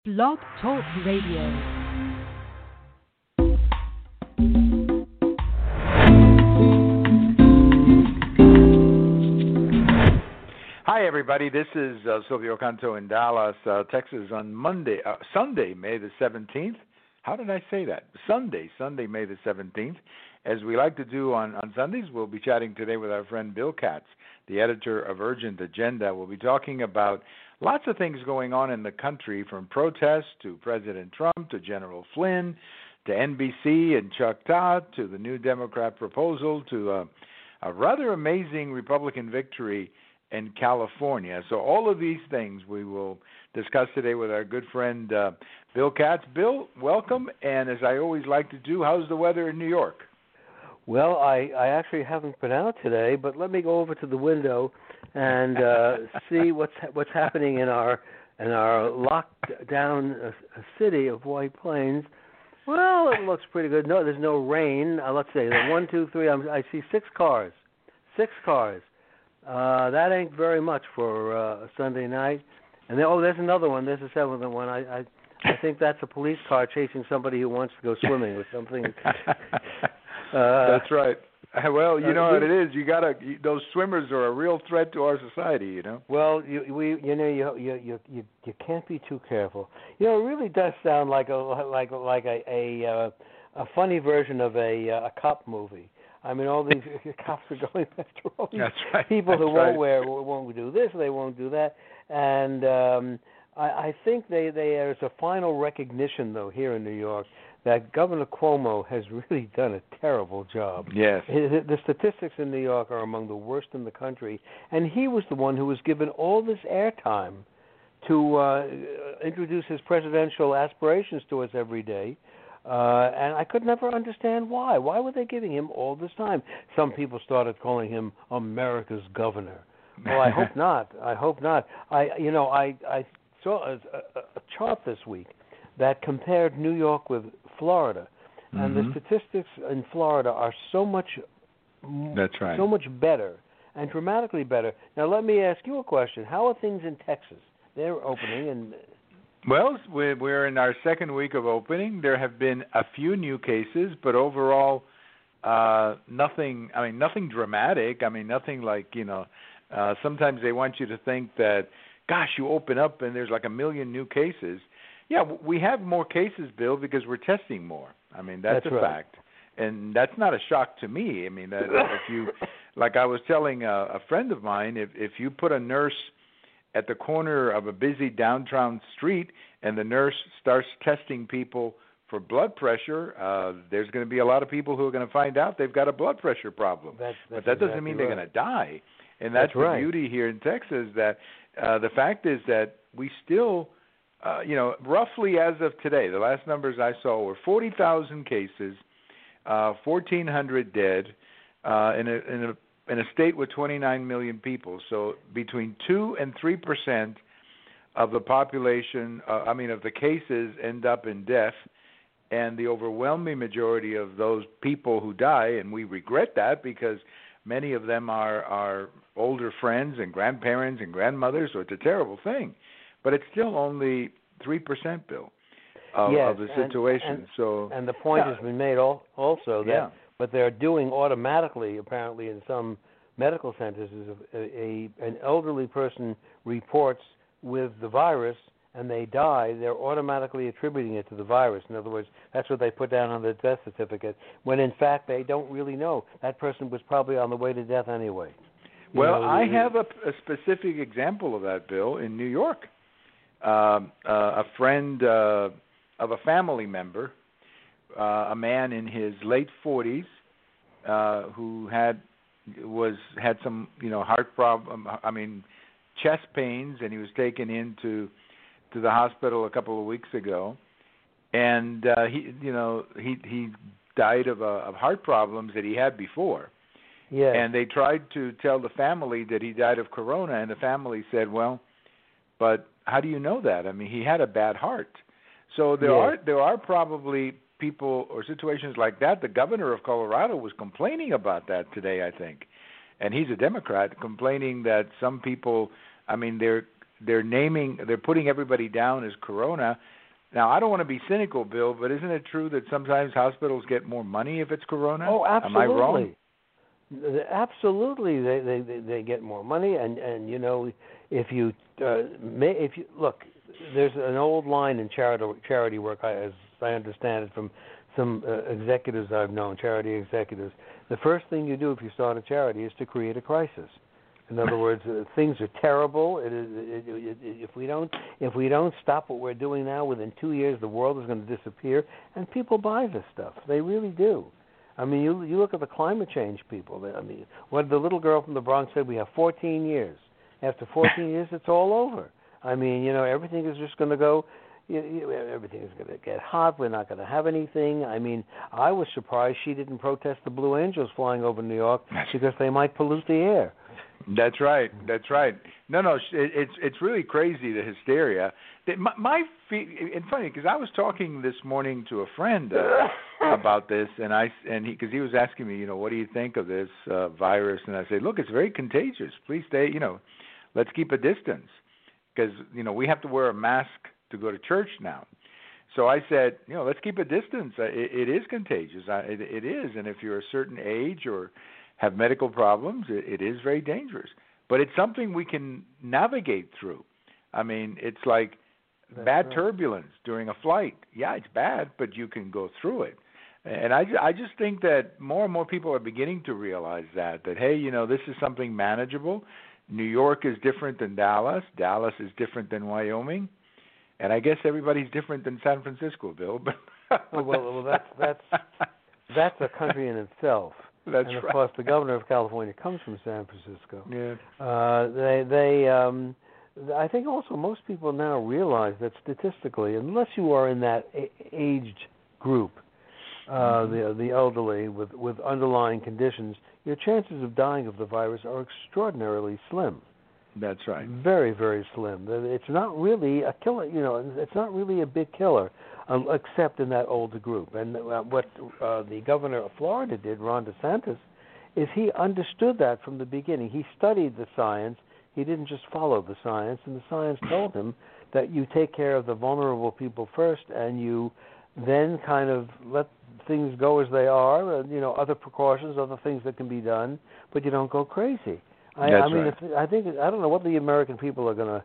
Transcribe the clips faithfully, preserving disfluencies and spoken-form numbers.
Blog Talk Radio. Hi, everybody. This is uh, Silvio Canto in Dallas, uh, Texas on Monday, uh, Sunday, May the seventeenth. How did I say that? Sunday, Sunday, May the seventeenth. As we like to do on, on Sundays, we'll be chatting today with our friend Bill Katz, the editor of Urgent Agenda. We'll be talking about lots of things going on in the country, from protests to President Trump to General Flynn to N B C and Chuck Todd to the new Democrat proposal to a, a rather amazing Republican victory in California. So all of these things we will discuss today with our good friend uh, Bill Katz. Bill, welcome. And as I always like to do, how's the weather in New York? Well, I, I actually haven't been out today, but let me go over to the window and uh, see what's what's happening in our in our locked down uh, city of White Plains. Well, it looks pretty good. No, there's no rain. Uh, let's see, the one, two, three. I'm, I see six cars, six cars. Uh, that ain't very much for uh, a Sunday night. And then, oh, there's another one. There's a seventh one. I, I I think that's a police car chasing somebody who wants to go swimming or something. Uh, That's right. Well, you know uh, what it is. You gotta. You, those swimmers are a real threat to our society. You know. Well, you we you know you you you you, you can't be too careful. You know, it really does sound like a like like a a, uh, a funny version of a uh, a cop movie. I mean, all these cops are going after all these right. people That's who right. won't wear won't do this, they won't do that, and um, I, I think they, they there's a final recognition though here in New York that Governor Cuomo has really done a terrible job. Yes. The statistics in New York are among the worst in the country, and he was the one who was given all this airtime to uh, introduce his presidential aspirations to us every day, uh, and I could never understand why. Why were they giving him all this time? Some people started calling him America's governor. Well, I hope not. I hope not. I, you know, I, I saw a, a, a chart this week that compared New York with Florida, and mm-hmm. the statistics in Florida are so much, That's right. so much better and dramatically better. Now, let me ask you a question: how are things in Texas? They're opening, and well, we're in our second week of opening. There have been a few new cases, but overall, uh, nothing. I mean, nothing dramatic. I mean, nothing like you know. Uh, sometimes they want you to think that, gosh, you open up and there's like a million new cases. Yeah, we have more cases, Bill, because we're testing more. I mean, that's, that's a right. fact. And that's not a shock to me. I mean, that if you, like I was telling a, a friend of mine, if, if you put a nurse at the corner of a busy downtown street and the nurse starts testing people for blood pressure, uh, there's going to be a lot of people who are going to find out they've got a blood pressure problem. That's, that's but that doesn't exactly mean right. they're going to die. And that's, that's the right. beauty here in Texas, that uh, the fact is that we still – Uh, you know, roughly as of today, the last numbers I saw were forty thousand cases, uh, fourteen hundred dead, uh, in a in a in a state with twenty-nine million people. So between two and three percent of the population, uh, I mean, of the cases, end up in death, and the overwhelming majority of those people who die, and we regret that because many of them are are older friends and grandparents and grandmothers, so it's a terrible thing. But it's still only three percent, Bill, of, yes, of the situation. And, and, so, and the point yeah. has been made also that yeah. what they're doing automatically, apparently in some medical centers, is a, a an elderly person reports with the virus and they die, they're automatically attributing it to the virus. In other words, that's what they put down on the death certificate, when in fact they don't really know. That person was probably on the way to death anyway. You well, know, I it, have a, a specific example of that, Bill, in New York. Um, uh, a friend uh, of a family member, uh, a man in his late forties, uh, who had was had some you know heart problem. I mean, chest pains, and he was taken into to the hospital a couple of weeks ago, and uh, he you know he he died of a, of heart problems that he had before. yes. And they tried to tell the family that he died of corona, and the family said, well, but how do you know that? I mean, he had a bad heart. So there yes. are there are probably people or situations like that. The governor of Colorado was complaining about that today, I think. And he's a Democrat, complaining that some people, I mean, they're they're naming, they're putting everybody down as corona. Now, I don't want to be cynical, Bill, but isn't it true that sometimes hospitals get more money if it's corona? Oh, absolutely. Am I wrong? Absolutely, they they they get more money, and and you know, if you uh, may, if you look, there's an old line in charity charity work, I, as I understand it from some uh, executives I've known, charity executives. The first thing you do if you start a charity is to create a crisis. In other words, uh, things are terrible. It is, it, it, it, if we don't if we don't stop what we're doing now, within two years the world is going to disappear, and people buy this stuff. They really do. I mean, you you look at the climate change people. I mean, what the little girl from the Bronx said, we have fourteen years. After fourteen years, it's all over. I mean, you know, everything is just going to go. You, you, everything is going to get hot. We're not going to have anything. I mean, I was surprised she didn't protest the Blue Angels flying over New York because they might pollute the air. That's right. That's right. No, no, it, it's it's really crazy, the hysteria. My, my it's funny because I was talking this morning to a friend uh, about this, and I and he because he was asking me, you know, what do you think of this uh, virus? And I said, look, it's very contagious. Please stay, you know, let's keep a distance because you know we have to wear a mask to go to church now. So I said, you know, let's keep a distance. It, it is contagious. It, it is, and if you're a certain age or have medical problems, it, it is very dangerous. But it's something we can navigate through. I mean, it's like That's bad right. turbulence during a flight. Yeah, it's bad, but you can go through it. And I, I just think that more and more people are beginning to realize that, that, hey, you know, this is something manageable. New York is different than Dallas. Dallas is different than Wyoming. And I guess everybody's different than San Francisco, Bill. But well, well, well, that's that's that's a country in itself. That's and of right. course, the governor of California comes from San Francisco. Yeah. Uh, they they um, I think also most people now realize that statistically, unless you are in that a- aged group, uh, mm-hmm. the the elderly with with underlying conditions, your chances of dying of the virus are extraordinarily slim. That's right. Very, very slim. It's not really a killer, you know, it's not really a big killer, um, except in that older group. And uh, what uh, the governor of Florida did, Ron DeSantis, is he understood that from the beginning. He studied the science. He didn't just follow the science, and the science told him that you take care of the vulnerable people first, and you then kind of let things go as they are, and, you know, other precautions, other things that can be done, but you don't go crazy. I, That's I mean, right. if, I think I don't know what the American people are going to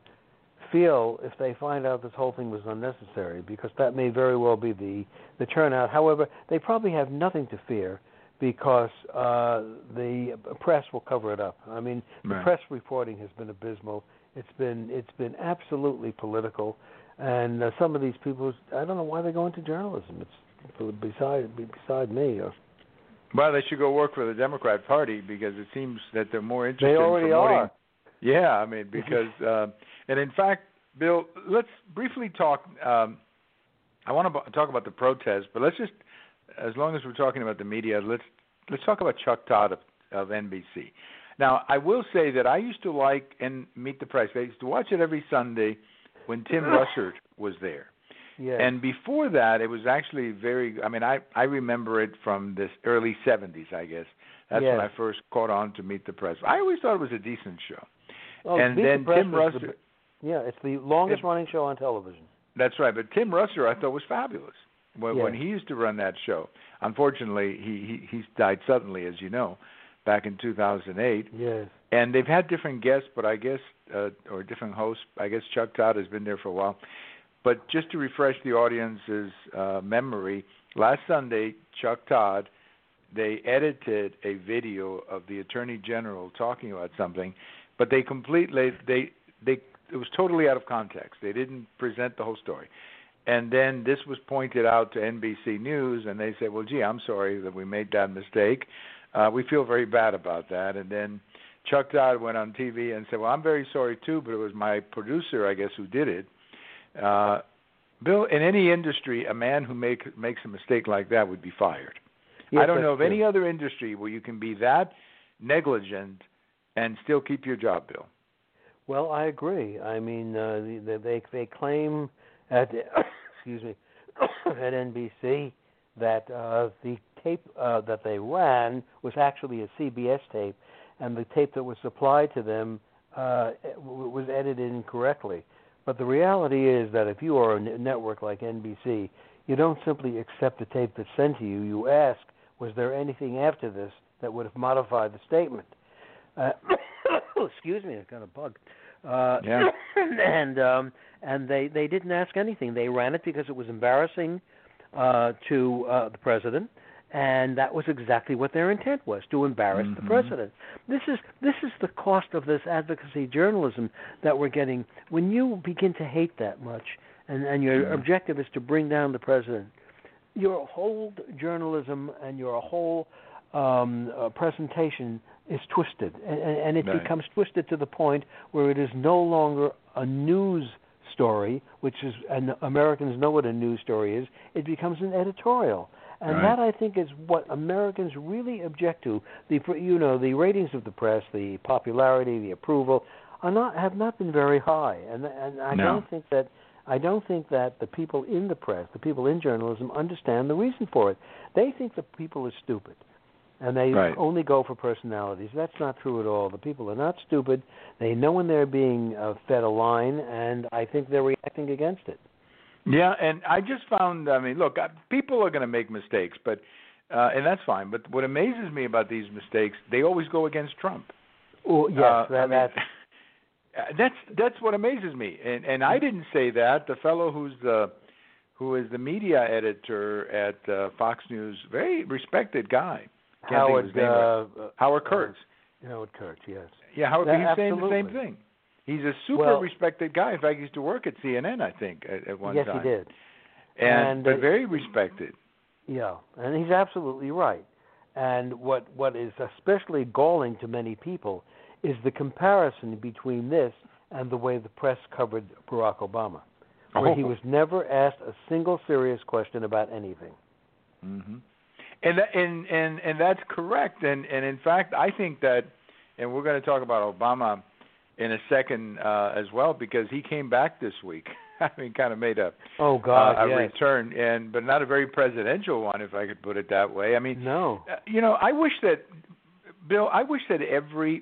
feel if they find out this whole thing was unnecessary, because that may very well be the the turnout. However, they probably have nothing to fear because uh, the press will cover it up. I mean, the right. press reporting has been abysmal. It's been it's been absolutely political, and uh, some of these people, I don't know why they go into journalism. It's beside beside me. Or, Well, they should go work for the Democrat Party because it seems that they're more interested they already in promoting. Are. Yeah, I mean, because, uh, and in fact, Bill, let's briefly talk. Um, I want to talk about the protests, but let's just, as long as we're talking about the media, let's let's talk about Chuck Todd of, of N B C. Now, I will say that I used to like and Meet the Press. I used to watch it every Sunday when Tim Russert was there. Yes. And before that, it was actually very, I mean, I, I remember it from this early seventies, I guess. That's yes. when I first caught on to Meet the Press. I always thought it was a decent show. Oh, and Meet then the Press Tim the, Russert. Yeah, it's the longest it, running show on television. That's right. But Tim Russert I thought was fabulous when, yes. when he used to run that show. Unfortunately, he, he, he died suddenly, as you know, back in two thousand eight. Yes. And they've had different guests, but I guess, uh, or different hosts. I guess Chuck Todd has been there for a while. But just to refresh the audience's uh, memory, last Sunday, Chuck Todd, they edited a video of the Attorney General talking about something, but they completely, they, they, it was totally out of context. They didn't present the whole story. And then this was pointed out to N B C News, and they said, well, gee, I'm sorry that we made that mistake. Uh, we feel very bad about that. And then Chuck Todd went on T V and said, well, I'm very sorry, too, but it was my producer, I guess, who did it. Uh, Bill, in any industry, a man who make, makes a mistake like that would be fired. Yes, I don't know of true. any other industry where you can be that negligent and still keep your job, Bill. Well, I agree. I mean, uh, they, they they claim at excuse me at N B C that uh, the tape uh, that they ran was actually a C B S tape, and the tape that was supplied to them uh, was edited incorrectly. But the reality is that if you are a network like N B C, you don't simply accept the tape that's sent to you. You ask, was there anything after this that would have modified the statement? Uh, excuse me, I got a bug. Uh, yeah. and um, and they, they didn't ask anything. They ran it because it was embarrassing uh, to uh, the president, and that was exactly what their intent was, to embarrass mm-hmm. the president. This is this is the cost of this advocacy journalism that we're getting. When you begin to hate that much, and, and your mm-hmm. objective is to bring down the president, your whole journalism and your whole um, uh, presentation is twisted, and, and it right. becomes twisted to the point where it is no longer a news story, which is, and Americans know what a news story is. It becomes an editorial, and right. that I think is what Americans really object to. The you know the ratings of the press, the popularity, the approval, are not have not been very high, and and I no. don't think that. I don't think that the people in the press, the people in journalism, understand the reason for it. They think the people are stupid, and they right. only go for personalities. That's not true at all. The people are not stupid. They know when they're being uh, fed a line, and I think they're reacting against it. Yeah, and I just found, I mean, look, people are going to make mistakes, but uh, and that's fine. But what amazes me about these mistakes, they always go against Trump. Oh, yes, uh, that, I mean, that's... That's that's what amazes me, and and I didn't say that. The fellow who's the who is the media editor at uh, Fox News, very respected guy. Can't Howard think of his name right. uh, Howard Kurtz. Uh, Howard Kurtz, yes. Yeah, Howard. That, he's absolutely. saying the same thing. He's a super well, respected guy. In fact, he used to work at C N N, I think, at, at one yes, time. Yes, he did. And, and but uh, very respected. Yeah, and he's absolutely right. And what what is especially galling to many people is the comparison between this and the way the press covered Barack Obama, where oh. he was never asked a single serious question about anything. Mm-hmm. And, that, and and and that's correct. And and in fact, I think that, and we're going to talk about Obama in a second uh, as well, because he came back this week. I mean, kind of made a oh God, uh, a yes. return, and but not a very presidential one, if I could put it that way. I mean, no, uh, you know, I wish that Bill. I wish that every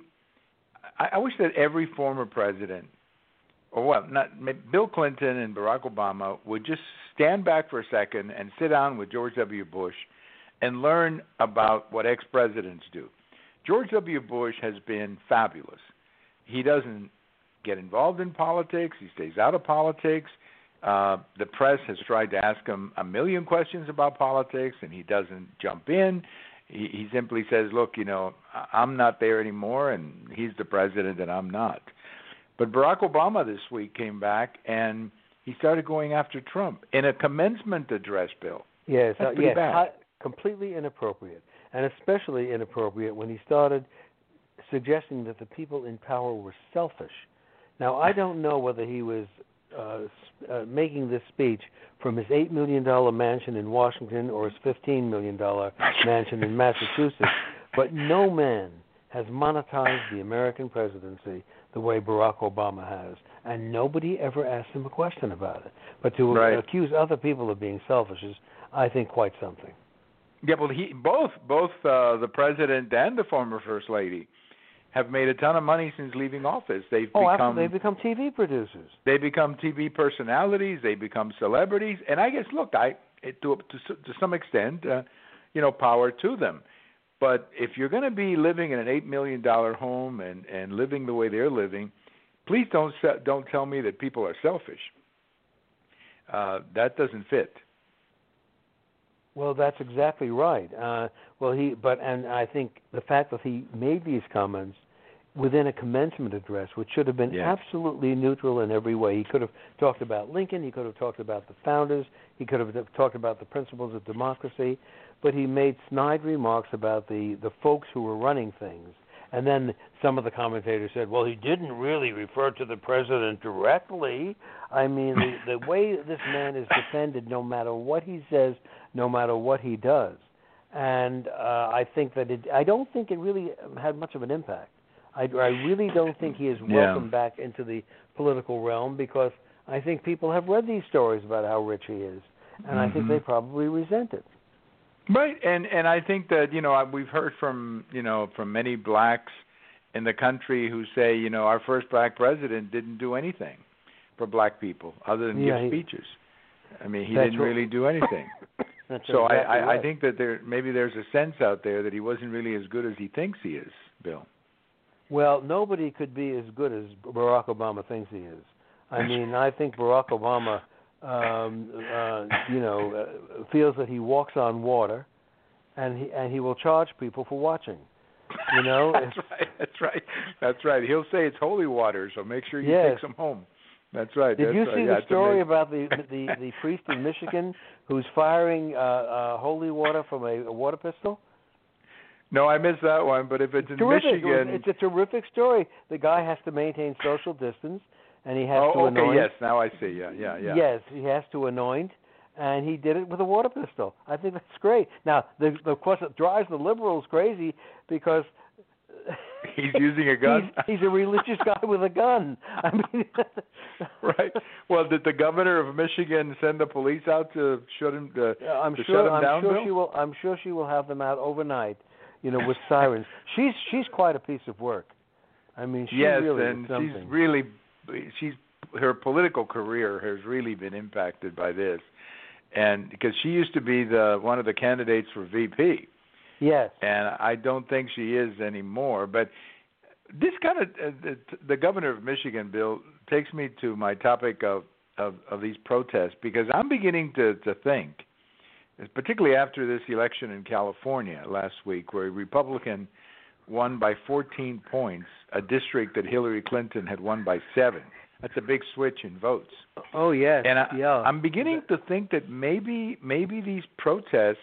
I wish that every former president, or well, not Bill Clinton and Barack Obama, would just stand back for a second and sit down with George W. Bush and learn about what ex-presidents do. George W. Bush has been fabulous. He doesn't get involved in politics. He stays out of politics. Uh, the press has tried to ask him a million questions about politics, and he doesn't jump in. He, he simply says, look, you know, I'm not there anymore, and he's the president, and I'm not. But Barack Obama this week came back, and he started going after Trump in a commencement address, Bill. Yes, That's uh, pretty yes, bad. I, completely inappropriate, and especially inappropriate when he started suggesting that the people in power were selfish. Now, I don't know whether he was uh, uh, making this speech from his eight million dollars mansion in Washington or his fifteen million dollars mansion in Massachusetts, but no man has monetized the American presidency the way Barack Obama has, and nobody ever asked him a question about it. But to right. accuse other people of being selfish is, I think, quite something. Yeah, well, he both both uh, the president and the former first lady have made a ton of money since leaving office. They've oh, become they've become T V producers. They become T V personalities. They become celebrities. And I guess, look, I it, to to to some extent, uh, you know, power to them. But if you're going to be living in an eight million dollar home and, and living the way they're living, please don't don't tell me that people are selfish. Uh, that doesn't fit. Well, that's exactly right. Uh, well, he, but and I think the fact that he made these comments within a commencement address, which should have been yes. absolutely neutral in every way. He could have talked about Lincoln. He could have talked about the founders. He could have talked about the principles of democracy. But he made snide remarks about the, the folks who were running things. And then some of the commentators said, well, he didn't really refer to the president directly. I mean, the, the way this man is defended, no matter what he says, no matter what he does. And uh, I think that it, I don't think it really had much of an impact. I, I really don't think he is welcome yeah. back into the political realm, because I think people have read these stories about how rich he is, and mm-hmm. I think they probably resent it. Right, and and I think that, you know, we've heard from, you know, from many blacks in the country who say, you know, our first black president didn't do anything for black people other than yeah, give he, speeches. I mean, he That's didn't what- really do anything. That's So exactly I, I, right. I think that there maybe there's a sense out there that he wasn't really as good as he thinks he is, Bill. Well, nobody could be as good as Barack Obama thinks he is. I mean, I think Barack Obama, um, uh, you know, uh, feels that he walks on water, and he and he will charge people for watching. You know, that's right. That's right. That's right. He'll say it's holy water, so make sure you Yes. take some home. That's right. Did that's you right. see yeah, the it's story amazing. about the the the priest in Michigan who's firing uh, uh, holy water from a, a water pistol? No, I missed that one. But if it's in Terrific! It was- Michigan, it's a terrific story. The guy has to maintain social distance, and he has oh, to okay, anoint. yes, now I see. Yeah, yeah, yeah. Yes, he has to anoint, and he did it with a water pistol. I think that's great. Now, the, of course, it drives the liberals crazy because He's using a gun. He's, he's a religious guy with a gun. I mean, right. Well, did the governor of Michigan send the police out to shut him to, I'm to sure. shut him I'm down? sure Bill? she will. I'm sure she will have them out overnight. You know, with sirens. She's she's quite a piece of work. I mean, she yes, really and is something. she's really she's her political career has really been impacted by this, and because she used to be the one of the candidates for V P. Yes. And I don't think she is anymore. But this kind of uh, the, the governor of Michigan, Bill, takes me to my topic of, of, of these protests, because I'm beginning to, to think, particularly after this election in California last week, where a Republican won by fourteen points, a district that Hillary Clinton had won by seven. That's a big switch in votes. Oh yes. And I, yeah. I'm beginning to think that maybe maybe these protests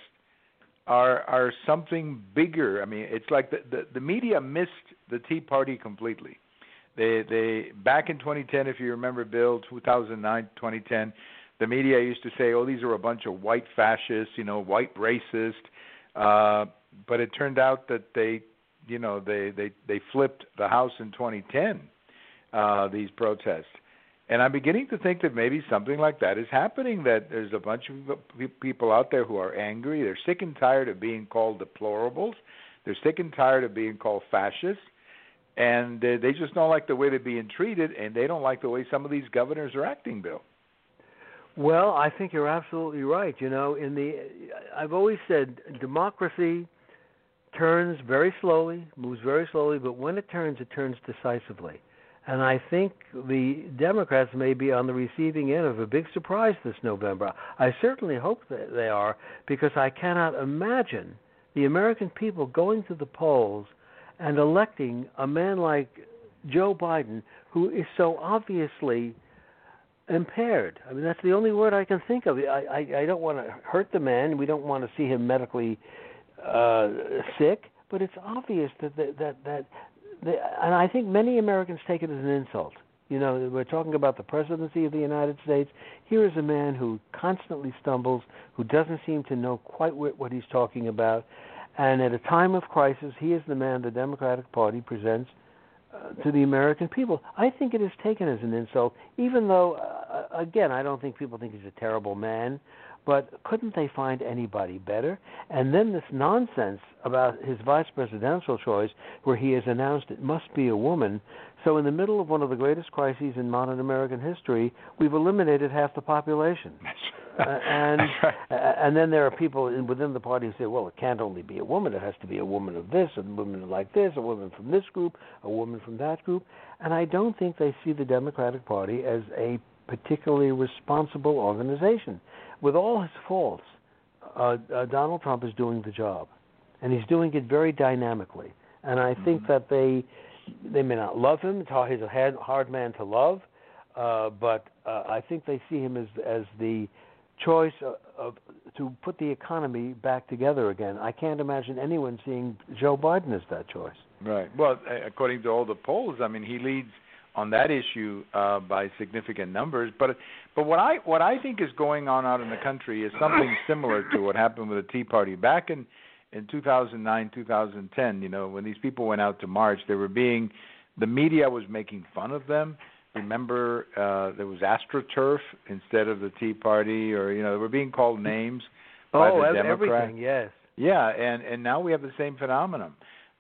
are are something bigger. I mean, it's like the, the, the media missed the Tea Party completely. They they back in twenty ten, if you remember, Bill, two thousand nine, twenty ten, the media used to say, "Oh, these are a bunch of white fascists, you know, white racist." Uh, but it turned out that they, you know, they they they flipped the House in twenty ten. Uh, these protests. And I'm beginning to think that maybe something like that is happening, that there's a bunch of people out there who are angry. They're sick and tired of being called deplorables. They're sick and tired of being called fascists. And they, they just don't like the way they're being treated, and they don't like the way some of these governors are acting, Bill. Well, I think you're absolutely right. You know, in the I've always said democracy turns very slowly, moves very slowly, but when it turns, it turns decisively. And I think the Democrats may be on the receiving end of a big surprise this November. I certainly hope that they are, because I cannot imagine the American people going to the polls and electing a man like Joe Biden, who is so obviously impaired. I mean, that's the only word I can think of. I, I, I don't want to hurt the man. We don't want to see him medically uh, sick, but it's obvious that that that, that The, and I think many Americans take it as an insult. You know, we're talking about the presidency of the United States. Here is a man who constantly stumbles, who doesn't seem to know quite what, what he's talking about. And at a time of crisis, he is the man the Democratic Party presents uh, to the American people. I think it is taken as an insult, even though, uh, again, I don't think people think he's a terrible man. But couldn't they find anybody better? And then this nonsense about his vice presidential choice, where he has announced it must be a woman. So in the middle of one of the greatest crises in modern American history, we've eliminated half the population. uh, and uh, and then there are people in, within the party who say, well, it can't only be a woman. It has to be a woman of this, a woman like this, a woman from this group, a woman from that group. And I don't think they see the Democratic Party as a particularly responsible organization. With all his faults, uh, uh, Donald Trump is doing the job, and he's doing it very dynamically. And I think Mm-hmm. that they they may not love him. It's hard, he's a hard, hard man to love, uh, but uh, I think they see him as as the choice of, of to put the economy back together again. I can't imagine anyone seeing Joe Biden as that choice. Right. Well, according to all the polls, I mean, he leads on that issue uh, by significant numbers. But but what I what I think is going on out in the country is something similar to what happened with the Tea Party back in in two thousand nine, two thousand ten. You know, when these people went out to march, they were being the media was making fun of them. Remember, uh, there was AstroTurf instead of the Tea Party, or you know, they were being called names by oh, the ev- Democrats. everything, yes. Yeah, and and now we have the same phenomenon.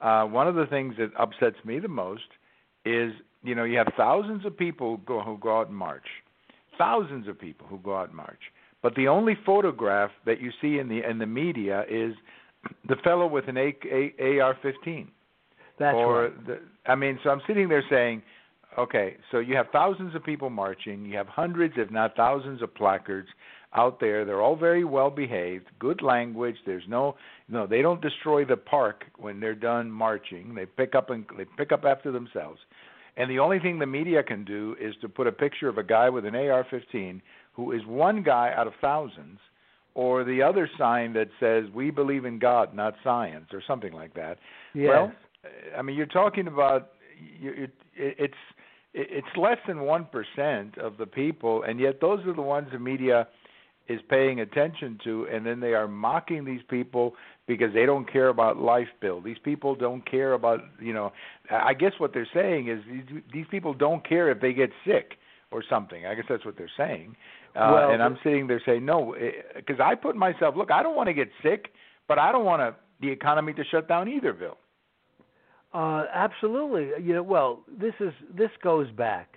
uh, one of the things that upsets me the most is, you know, you have thousands of people who go, who go out and march, thousands of people who go out and march, but the only photograph that you see in the in the media is the fellow with an A R fifteen. That's or right. The, I mean, so I'm sitting there saying, okay, so you have thousands of people marching, you have hundreds, if not thousands, of placards out there. They're all very well behaved, good language. There's no, no, they don't destroy the park when they're done marching. They pick up and they pick up after themselves. And the only thing the media can do is to put a picture of a guy with an A R fifteen who is one guy out of thousands, or the other sign that says, "We believe in God, not science," or something like that. Yes. Well, I mean, you're talking about you, it, it's it's less than one percent of the people, and yet those are the ones the media is paying attention to, and then they are mocking these people because they don't care about life, Bill. These people don't care about, you know, I guess what they're saying is these, these people don't care if they get sick or something. I guess that's what they're saying. Uh, well, and I'm sitting there saying, no, because I put myself, look, I don't want to get sick, but I don't want to, the economy to shut down either, Bill. Uh, absolutely. You know, well, this is this goes back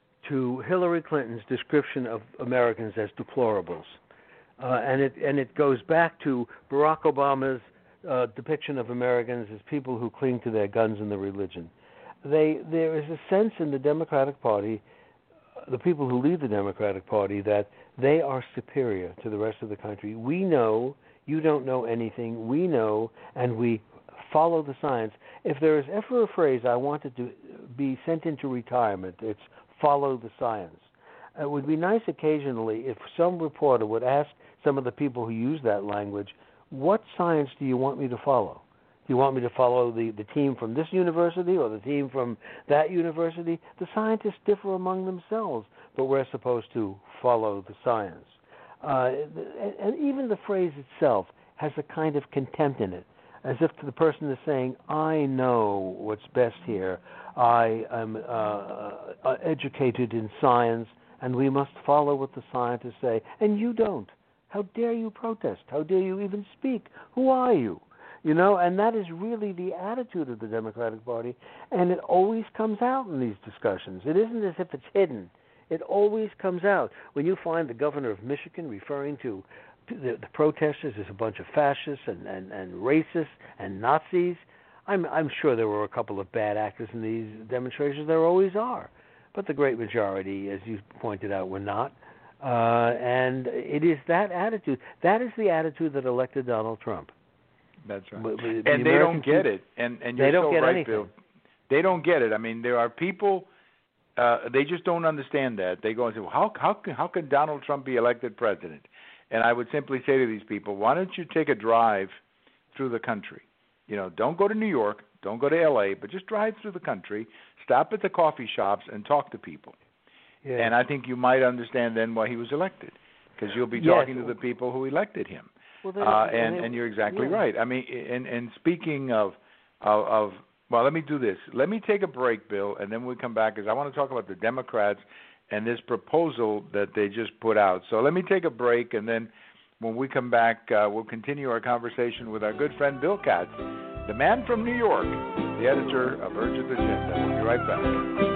to Hillary Clinton's description of Americans as deplorables, uh, and it and it goes back to Barack Obama's uh, depiction of Americans as people who cling to their guns and their religion. They there is a sense in the Democratic Party, the people who lead the Democratic Party, that they are superior to the rest of the country. We know, you don't know anything. We know, and we follow the science. If there is ever a phrase I wanted to be sent into retirement, it's follow the science. It would be nice occasionally if some reporter would ask some of the people who use that language, what science do you want me to follow? Do you want me to follow the, the team from this university or the team from that university? The scientists differ among themselves, but we're supposed to follow the science. Uh, and, and even the phrase itself has a kind of contempt in it, as if the person is saying, I know what's best here. I am uh, uh, educated in science, and we must follow what the scientists say. And you don't. How dare you protest? How dare you even speak? Who are you? You know, and that is really the attitude of the Democratic Party, and it always comes out in these discussions. It isn't as if it's hidden. It always comes out. When you find the governor of Michigan referring to The, the protesters is a bunch of fascists and, and, and racists and Nazis. I'm, I'm sure there were a couple of bad actors in these demonstrations. There always are. But the great majority, as you pointed out, were not. Uh, and it is that attitude. That is the attitude that elected Donald Trump. That's right. The, the and they American don't get people, it. And, and you're they don't so get right, anything. Bill. They don't get it. I mean, there are people, uh, they just don't understand that. They go and say, well, how, how, can, how can Donald Trump be elected president? And I would simply say to these people, why don't you take a drive through the country? You know, don't go to New York, don't go to L A, but just drive through the country, stop at the coffee shops, and talk to people. Yeah. And I think you might understand then why he was elected, because you'll be yes. talking to the people who elected him. Well, they, uh, and, they, and you're exactly yeah. right. I mean, and, and speaking of, of, of, well, let me do this. Let me take a break, Bill, and then we'll come back, because I want to talk about the Democrats and this proposal that they just put out. So let me take a break, and then when we come back, uh, we'll continue our conversation with our good friend Bill Katz, the man from New York, the editor of Urgent Agenda. We'll be right back.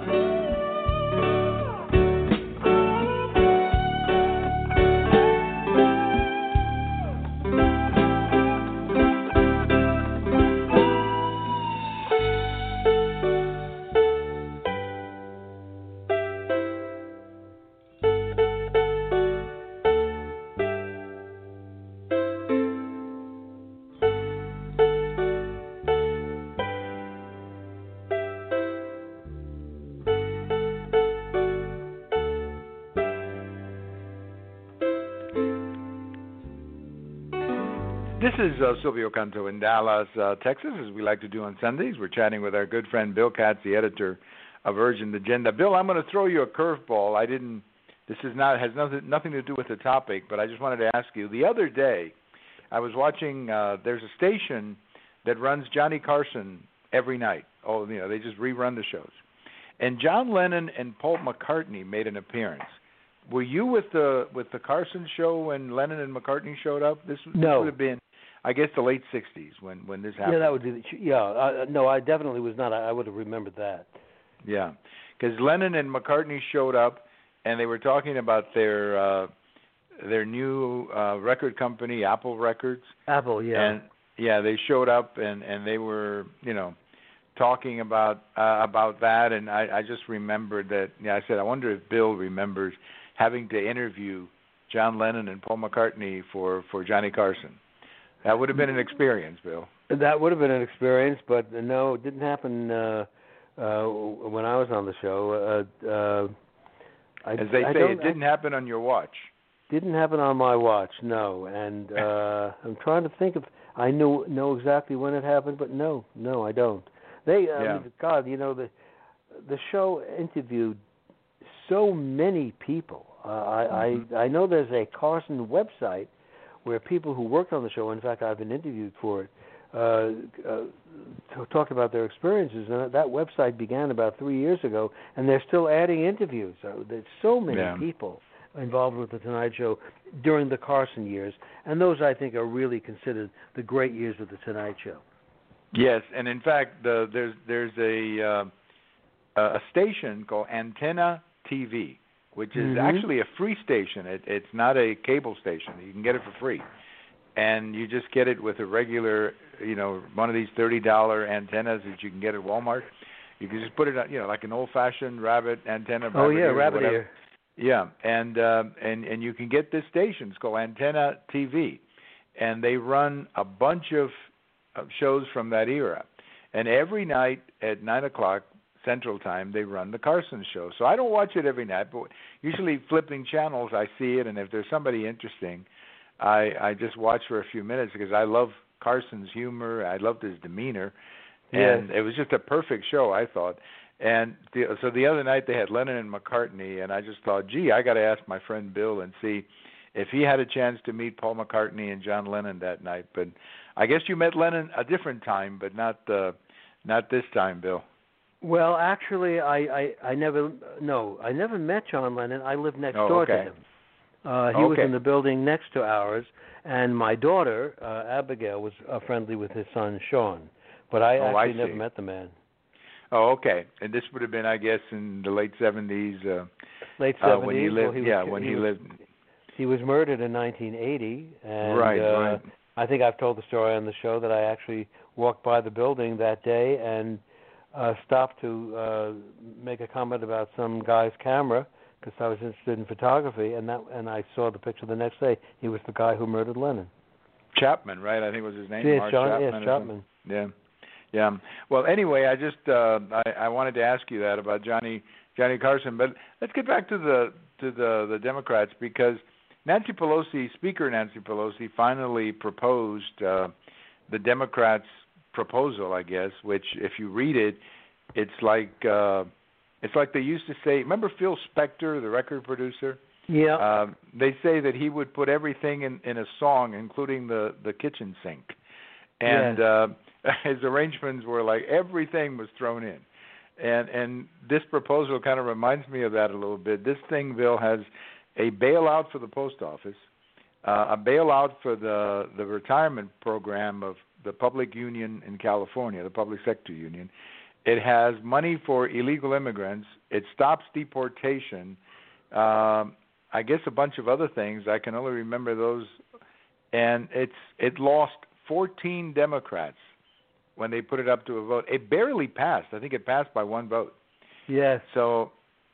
This is uh, Silvio Canto in Dallas, uh, Texas, as we like to do on Sundays. We're chatting with our good friend Bill Katz, the editor of Urgent Agenda. Bill, I'm going to throw you a curveball. I didn't. This is not has nothing nothing to do with the topic, but I just wanted to ask you. The other day, I was watching. Uh, there's a station that runs Johnny Carson every night. Oh, you know, they just rerun the shows. And John Lennon and Paul McCartney made an appearance. Were you with the with the Carson show when Lennon and McCartney showed up? This, this no. would have been. I guess the late sixties when when this happened. Yeah, that would be. The, yeah, uh, no, I definitely was not. I, I would have remembered that. Yeah, because Lennon and McCartney showed up, and they were talking about their uh, their new uh, record company, Apple Records. Apple, yeah. And yeah, they showed up, and and they were, you know, talking about uh, about that, and I, I just remembered that. Yeah, I said, I wonder if Bill remembers having to interview John Lennon and Paul McCartney for, for Johnny Carson. That would have been an experience, Bill. That would have been an experience, but no, it didn't happen uh, uh, when I was on the show. Uh, uh, I, As they I say, don't, it didn't I, happen on your watch. Didn't happen on my watch, no. And uh, I'm trying to think if I knew know exactly when it happened, but no, no, I don't. They, I yeah. mean, God, you know, the the show interviewed so many people. Uh, I, mm-hmm. I I know there's a Carson website where people who worked on the show, in fact, I've been interviewed for it, uh, uh, talked about their experiences. And that website began about three years ago, and they're still adding interviews. So there's so many yeah. people involved with the Tonight Show during the Carson years, and those, I think, are really considered the great years of the Tonight Show. Yes, and in fact, the, there's there's a uh, a station called Antenna T V, which is mm-hmm. actually a free station. It, it's not a cable station. You can get it for free, and you just get it with a regular, you know, one of these thirty dollar antennas that you can get at Walmart. You can just put it on, you know, like an old-fashioned rabbit antenna. Oh yeah, ear, rabbit ear. Yeah, and uh, and and you can get this station. It's called Antenna T V, and they run a bunch of shows from that era. And every night at nine o'clock Central Time, they run the Carson Show. So I don't watch it every night, but usually flipping channels, I see it, and if there's somebody interesting, I, I just watch for a few minutes because I love Carson's humor. I loved his demeanor. And yes. It was just a perfect show, I thought. And the, so the other night they had Lennon and McCartney, and I just thought, gee, I got to ask my friend Bill and see if he had a chance to meet Paul McCartney and John Lennon that night. But I guess you met Lennon a different time, but not uh, not this time, Bill. Well, actually, I, I, I never no, I never met John Lennon. I lived next oh, door okay. to him. Uh, he okay. was in the building next to ours, and my daughter uh, Abigail was uh, friendly with his son Sean. But I oh, actually I never met the man. Oh, okay. And this would have been, I guess, in the late seventies. Uh, late seventies. Uh, when he lived, well, he yeah, was, when he, he was, lived. He was murdered in nineteen eighty, and right, uh, right. I think I've told the story on the show that I actually walked by the building that day and uh, stopped to uh, make a comment about some guy's camera because I was interested in photography, and that and I saw the picture the next day. He was the guy who murdered Lennon. Chapman, right? I think was his name. Yes, Mark John, Chapman. yes, Chapman. Yeah, yeah. Well, anyway, I just uh, I, I wanted to ask you that about Johnny Johnny Carson, but let's get back to the to the the Democrats because Nancy Pelosi, Speaker Nancy Pelosi, finally proposed uh, the Democrats' proposal, I guess. Which, if you read it, it's like uh, it's like they used to say. Remember Phil Spector, the record producer? Yeah. Uh, they say that he would put everything in, in a song, including the, the kitchen sink. And yes. uh, his arrangements were like everything was thrown in. And and this proposal kind of reminds me of that a little bit. This thing, Bill, has a bailout for the post office, uh, a bailout for the, the retirement program of the public union in California, the public sector union. It has money for illegal immigrants. It stops deportation. Um, I guess a bunch of other things. I can only remember those. And it's it lost fourteen Democrats when they put it up to a vote. It barely passed. I think it passed by one vote. Yes. So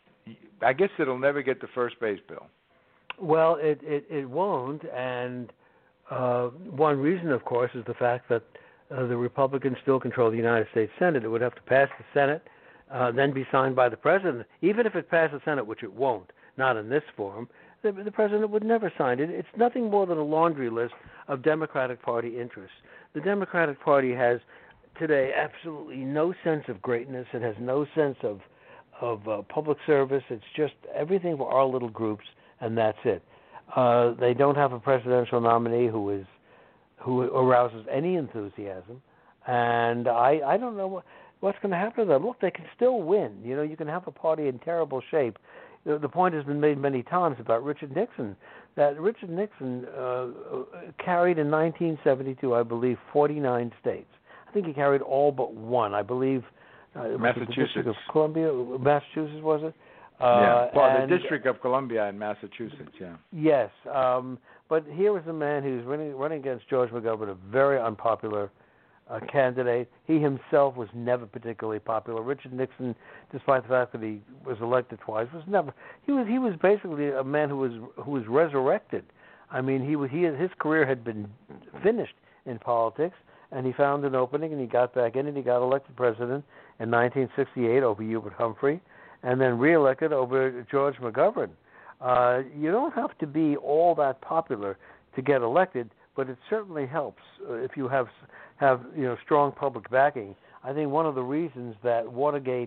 I guess it'll never get to first base, Bill. Well, it, it, it won't. And uh, one reason, of course, is the fact that uh, the Republicans still control the United States Senate. It would have to pass the Senate, uh, then be signed by the President. Even if it passed the Senate, which it won't, not in this form, the, the President would never sign it. It's nothing more than a laundry list of Democratic Party interests. The Democratic Party has today absolutely no sense of greatness. It has no sense of of uh, public service. It's just everything for our little groups, and that's it. Uh, they don't have a presidential nominee who is who arouses any enthusiasm, and I, I don't know what, what's going to happen to them. Look, they can still win. You know, you can have a party in terrible shape. the, the point has been made many times about Richard Nixon, that Richard Nixon uh, carried in nineteen seventy-two, I believe, forty-nine states. I think he carried all but one. I believe uh, it was Massachusetts. the District of Columbia, Massachusetts, was it? Uh, yeah, well, and, the District of Columbia in Massachusetts, yeah. Yes, um, but here was a man who's running, running against George McGovern, a very unpopular uh, candidate. He himself was never particularly popular. Richard Nixon, despite the fact that he was elected twice, was never. He was he was basically a man who was who was resurrected. I mean, he was he his career had been finished in politics, and he found an opening, and he got back in, and he got elected president in nineteen sixty-eight over Hubert Humphrey, and then reelected over George McGovern. Uh, you don't have to be all that popular to get elected, but it certainly helps uh, if you have have you know strong public backing. I think one of the reasons that Watergate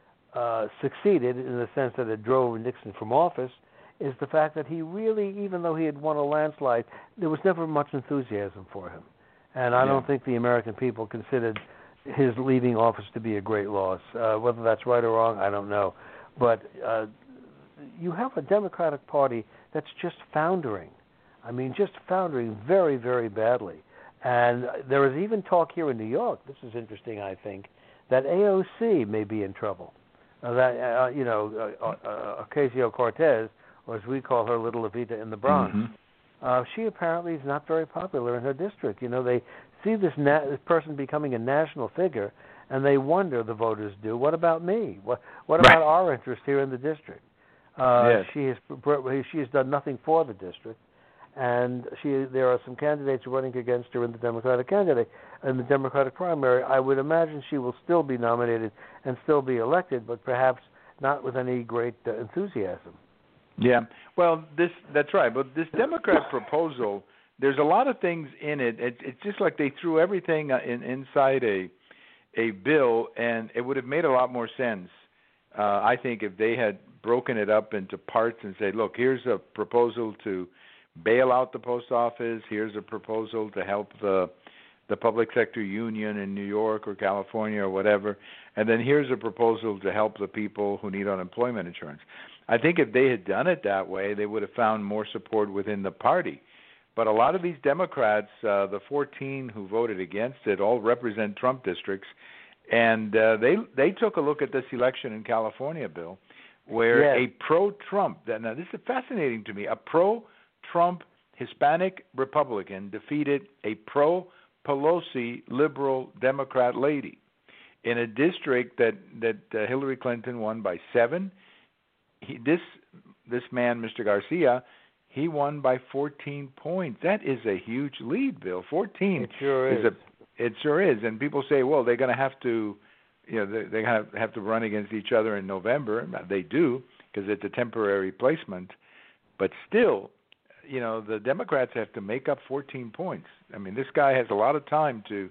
uh, succeeded, in the sense that it drove Nixon from office, is the fact that he really, even though he had won a landslide, there was never much enthusiasm for him, and I yeah. don't think the American people considered his leaving office to be a great loss. Uh, whether that's right or wrong, I don't know, but uh, you have a Democratic Party that's just foundering. I mean, just foundering very, very badly. And there is even talk here in New York, this is interesting, I think, that A O C may be in trouble. Uh, that, uh, you know, uh, uh, Ocasio-Cortez, or as we call her, Little Evita in the Bronx, Mm-hmm. uh, she apparently is not very popular in her district. You know, they see this, na- this person becoming a national figure, and they wonder, the voters do, what about me? What, what Right. about our interest here in the district? Uh, yes. She has she has done nothing for the district, and she there are some candidates running against her in the Democratic candidate in the Democratic primary. I would imagine she will still be nominated and still be elected, but perhaps not with any great uh, enthusiasm. Yeah, well, this that's right. But this Democrat proposal, there's a lot of things in it. it. It's just like they threw everything in, inside a a bill, and it would have made a lot more sense, uh, I think, if they had broken it up into parts and said, look, here's a proposal to bail out the post office, here's a proposal to help the the public sector union in New York or California or whatever, and then here's a proposal to help the people who need unemployment insurance. I think if they had done it that way, they would have found more support within the party. But a lot of these Democrats, uh, the fourteen who voted against it, all represent Trump districts, and uh, they they took a look at this election in California, Bill, where yes. a pro-Trump, now this is fascinating to me, a pro-Trump Hispanic Republican defeated a pro-Pelosi liberal Democrat lady in a district that, that uh, Hillary Clinton won by seven. He, this this man, Mister Garcia, he won by fourteen points. That is a huge lead, Bill. fourteen It sure is. is a, it sure is. And people say, well, they're going to have to, you know, they, they have, have to run against each other in November. They do, because it's a temporary placement. But still, you know, the Democrats have to make up fourteen points. I mean, this guy has a lot of time to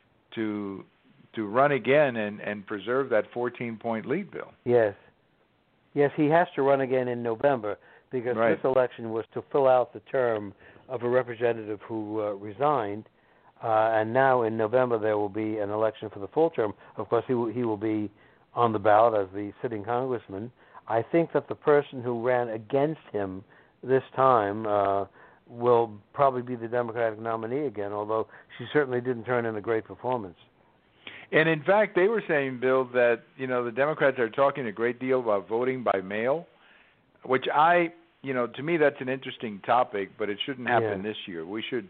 to to run again and, and preserve that fourteen-point lead, Bill. Yes. Yes, he has to run again in November, because right. this election was to fill out the term of a representative who uh, resigned, uh, and now in November there will be an election for the full term. Of course, he will, he will be on the ballot as the sitting congressman. I think that the person who ran against him this time uh, will probably be the Democratic nominee again, although she certainly didn't turn in a great performance. And in fact, they were saying, Bill, that, you know, the Democrats are talking a great deal about voting by mail, which I, you know, to me that's an interesting topic, but it shouldn't happen yeah. this year. We should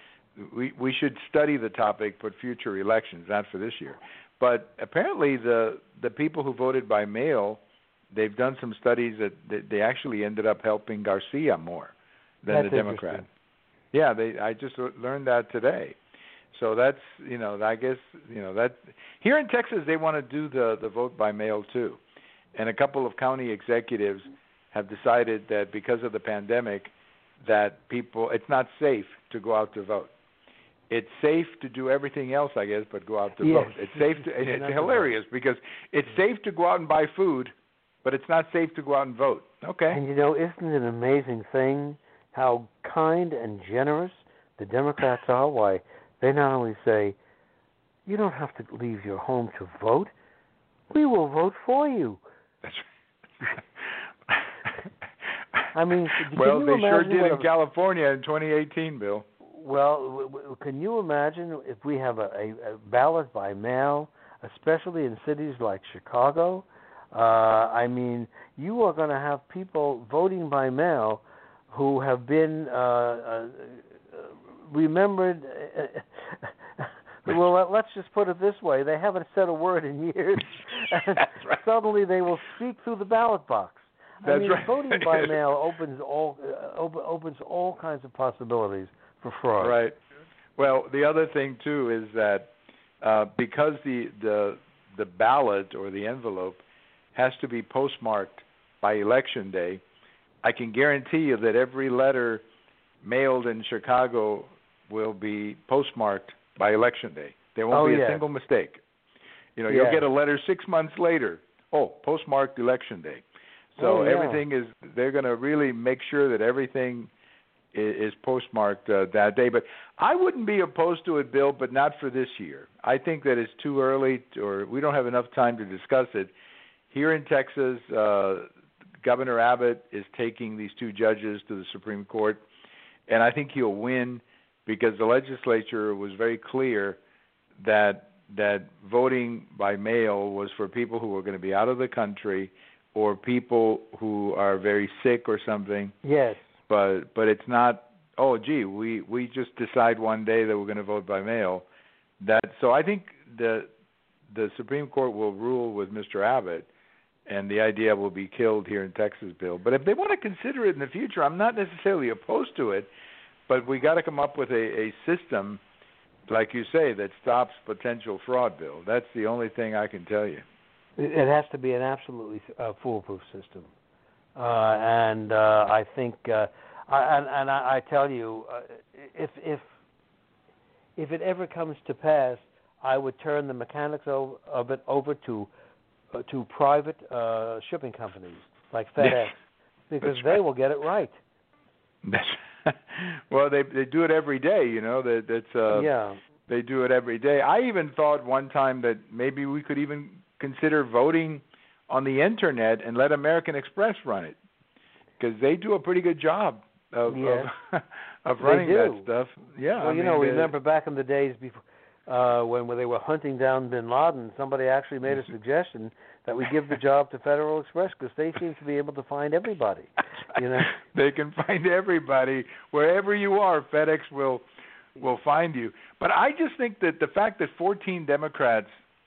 we we should study the topic for future elections, not for this year. But apparently the the people who voted by mail, they've done some studies that, that they actually ended up helping Garcia more than that's the Democrat. Yeah, they I just learned that today. So that's, you know, I guess, you know, that here in Texas they want to do the, the vote by mail too. And a couple of county executives have decided that because of the pandemic that people, it's not safe to go out to vote. It's safe to do everything else, I guess, but go out to yes. vote. It's safe to, it's hilarious because it's safe to go out and buy food, but it's not safe to go out and vote. Okay. And, you know, isn't it an amazing thing how kind and generous the Democrats are? Why, they not only say, you don't have to leave your home to vote. We will vote for you. That's I mean, well, can you they sure imagine did a, in California in twenty eighteen, Bill. Well, w- w- can you imagine if we have a, a, a ballot by mail, especially in cities like Chicago? Uh, I mean, you are going to have people voting by mail who have been uh, uh, remembered. Well, let's just put it this way: they haven't said a word in years, and right. suddenly they will speak through the ballot box. That's I mean, right. voting by mail opens all uh, op- opens all kinds of possibilities for fraud. Right. Well, the other thing too is that uh, because the, the the ballot or the envelope has to be postmarked by election day, I can guarantee you that every letter mailed in Chicago will be postmarked by election day. There won't Oh, be a yes. single mistake. You know, Yes. you'll get a letter six months later. Oh, postmarked election day. So Oh, yeah. everything is. They're going to really make sure that everything is postmarked uh, that day. But I wouldn't be opposed to it, Bill, but not for this year. I think that it's too early, to, or we don't have enough time to discuss it. Here in Texas, uh, Governor Abbott is taking these two judges to the Supreme Court, and I think he'll win because the legislature was very clear that that voting by mail was for people who were going to be out of the country or people who are very sick or something. Yes. But but it's not, oh, gee, we, we just decide one day that we're going to vote by mail. That So I think the the Supreme Court will rule with Mister Abbott, and the idea will be killed here in Texas, Bill. But if they want to consider it in the future, I'm not necessarily opposed to it, but we got to come up with a, a system, like you say, that stops potential fraud, Bill. That's the only thing I can tell you. It has to be an absolutely uh, foolproof system. Uh, and uh, I think, uh, I, and, and I, I tell you, uh, if if if it ever comes to pass, I would turn the mechanics of, of it over to uh, to private uh, shipping companies like FedEx, because That's they right. will get it right. That's, well, they they do it every day, you know. That that's uh, Yeah. They do it every day. I even thought one time that maybe we could even consider voting on the internet and let American Express run it, because they do a pretty good job of Yes. of, of They running do. that stuff. Yeah. Well, I you mean, know, they- remember back in the days before, uh, when when they were hunting down Bin Laden, somebody actually made a suggestion that we give the job to Federal Express because they seem to be able to find everybody. You know, they can find everybody wherever you are. FedEx will will find you. But I just think that the fact that fourteen Democrats,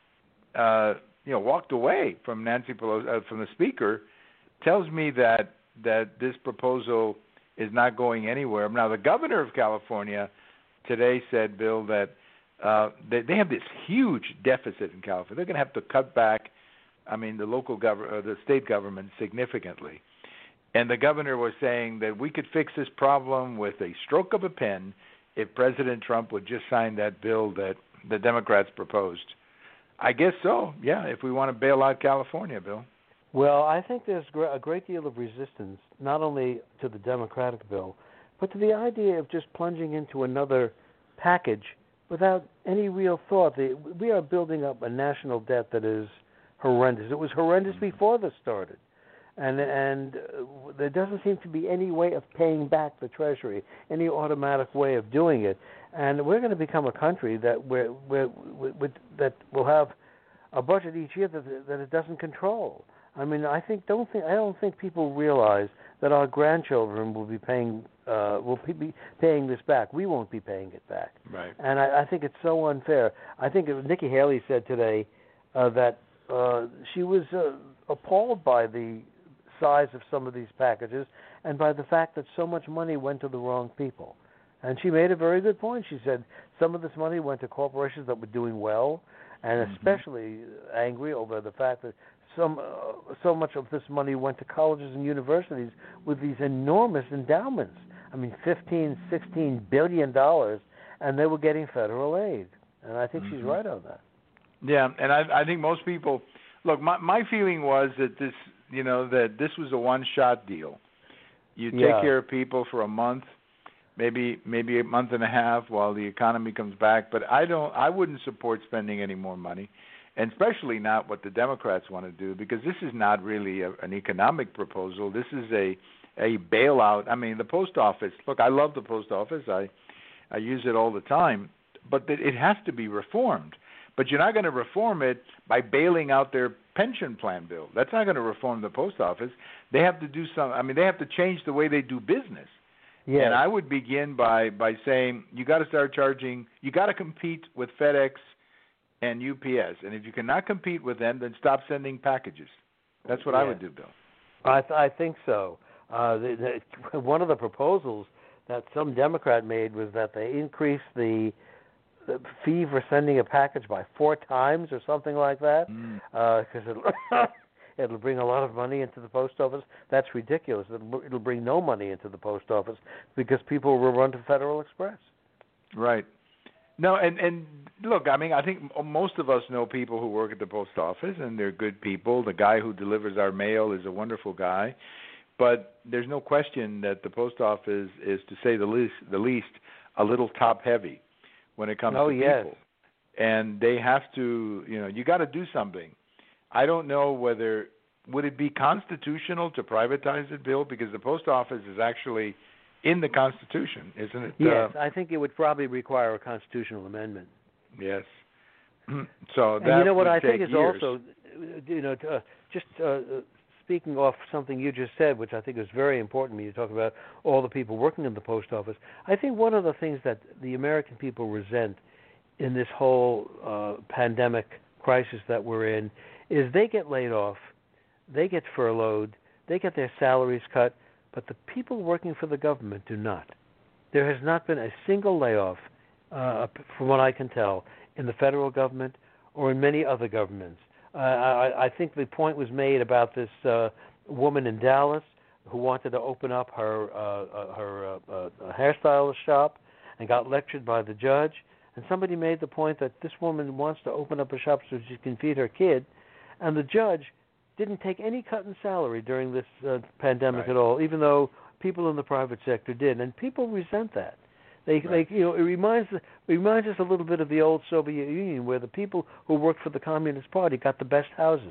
uh, you know, walked away from Nancy Pelosi, uh, from the Speaker, tells me that that this proposal is not going anywhere. Now, the governor of California today said, Bill, that uh, they, they have this huge deficit in California. They're going to have to cut back, I mean, the local government, uh, the state government significantly. And the governor was saying that we could fix this problem with a stroke of a pen if President Trump would just sign that bill that the Democrats proposed. I guess so, yeah, if we want to bail out California, Bill. well, I think there's gr- a great deal of resistance, not only to the Democratic bill, but to the idea of just plunging into another package without any real thought. The, we are building up a national debt that is horrendous. It was horrendous before this started. And and uh, there doesn't seem to be any way of paying back the Treasury, any automatic way of doing it. And we're going to become a country that we're, we're, we're, that will have a budget each year that that it doesn't control. I mean, I think don't think I don't think people realize that our grandchildren will be paying uh, will be paying this back. We won't be paying it back. Right. And I, I think it's so unfair. I think it was Nikki Haley said today uh, that uh, she was uh, appalled by the size of some of these packages and by the fact that so much money went to the wrong people. And she made a very good point. She said some of this money went to corporations that were doing well, and Mm-hmm. especially angry over the fact that some uh, so much of this money went to colleges and universities with these enormous endowments. I mean, fifteen, sixteen billion dollars, and they were getting federal aid. And I think Mm-hmm. she's right on that. Yeah, and I, I think most people look. My my feeling was that this, you know, that this was a one-shot deal. You take Yeah. care of people for a month, maybe maybe a month and a half while the economy comes back. But I don't. I wouldn't support spending any more money, and especially not what the Democrats want to do, because this is not really a, an economic proposal. This is a a bailout. I mean, the post office. Look, I love the post office. I I use it all the time, but it has to be reformed. But you're not going to reform it by bailing out their pension plan bill. That's not going to reform the post office. They have to do some. I mean, they have to change the way they do business. Yes. And I would begin by by saying you got to start charging. You got to compete with FedEx and U P S. And if you cannot compete with them, then stop sending packages. That's what yeah. I would do, Bill. I th- I think so. Uh, the, the, one of the proposals that some Democrat made was that they increase the the fee for sending a package by four times or something like that, because mm. uh, it'll, it'll bring a lot of money into the post office. That's ridiculous. It'll, it'll bring no money into the post office because people will run to Federal Express. Right. No, and, and look, I mean, I think most of us know people who work at the post office, and they're good people. The guy who delivers our mail is a wonderful guy. But there's no question that the post office is, to say the least, the least a little top-heavy when it comes oh, to yes. people. And they have to, you know, you got to do something. I don't know whether, would it be constitutional to privatize it, Bill? Because the post office is actually in the Constitution, isn't it? Yes, uh, I think it would probably require a constitutional amendment. Yes. So that and you know what would I take think is years. also, you know, uh, just uh, speaking off something you just said, which I think is very important when you talk about all the people working in the post office, I think one of the things that the American people resent in this whole uh, pandemic crisis that we're in is they get laid off, they get furloughed, they get their salaries cut, but the people working for the government do not. There has not been a single layoff, uh, from what I can tell, in the federal government or in many other governments. Uh, I, I think the point was made about this uh, woman in Dallas who wanted to open up her uh, her uh, uh, hairstylist shop and got lectured by the judge. And somebody made the point that this woman wants to open up a shop so she can feed her kid, and the judge didn't take any cut in salary during this uh, pandemic right. at all, even though people in the private sector did, and people resent that. They, right. they, you know, it reminds it reminds us a little bit of the old Soviet Union, where the people who worked for the Communist Party got the best houses.